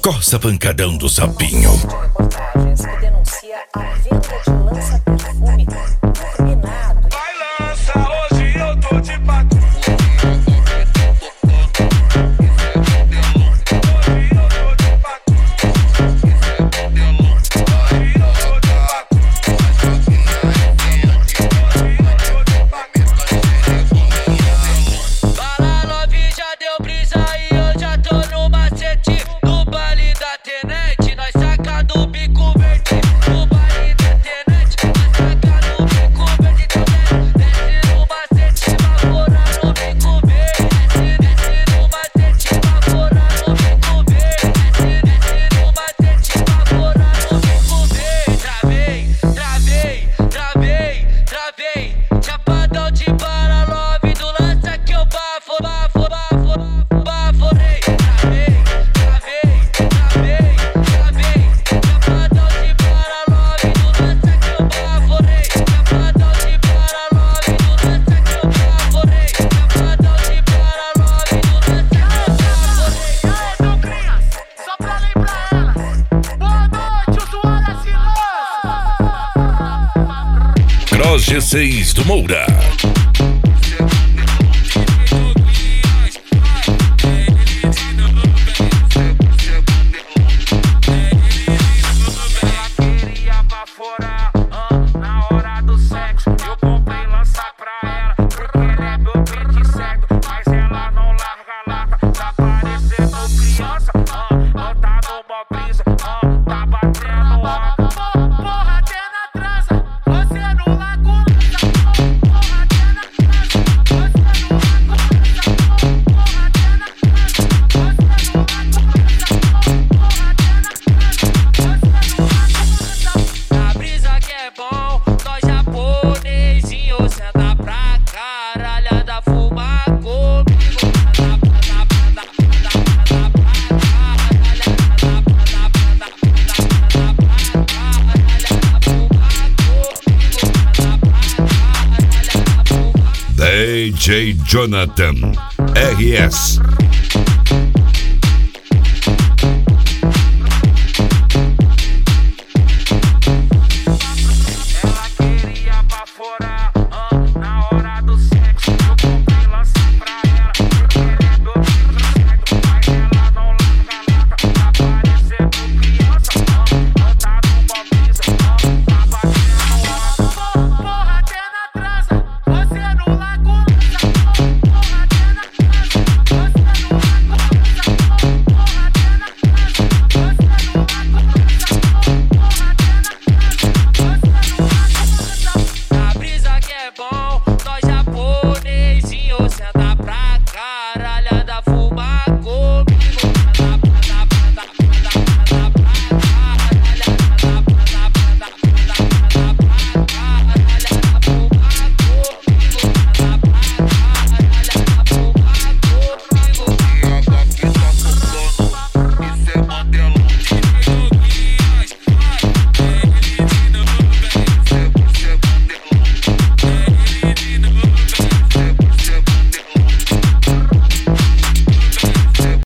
Corsa Pancadão do Sapinho. Reportagens que denuncia a venda de lança-perfume incriminado. Vai lança, hoje eu tô de patrulha. Chapadão de bala, love do lança que eu baforei. Travei. Chapadão de bala, love do lança que eu baforei. Chapadão de bala, love do lança que eu baforei. Chapadão de bala, love do lança que eu baforei. Então, criança, só pra lembrar elas. Boa noite, usuário assinante. Cross G6 do Moura. Queria baforar, na hora do sexo. Eu comprei lança pra ela, porque ela é meu beat certo. Mas ela não larga a lata, tá parecendo criança. Tá numa brisa, tá batendo água. Porra, até na trança, você não larga o lança. Porra, até na trança, você não larga o lança. Porra, até na trança, você não larga o lança. Porra, até na trança, você não larga o lança. Na brisa que é bom, nós japonesinho senta pra caralhada, fuma comigo. DJ Jonathan RS.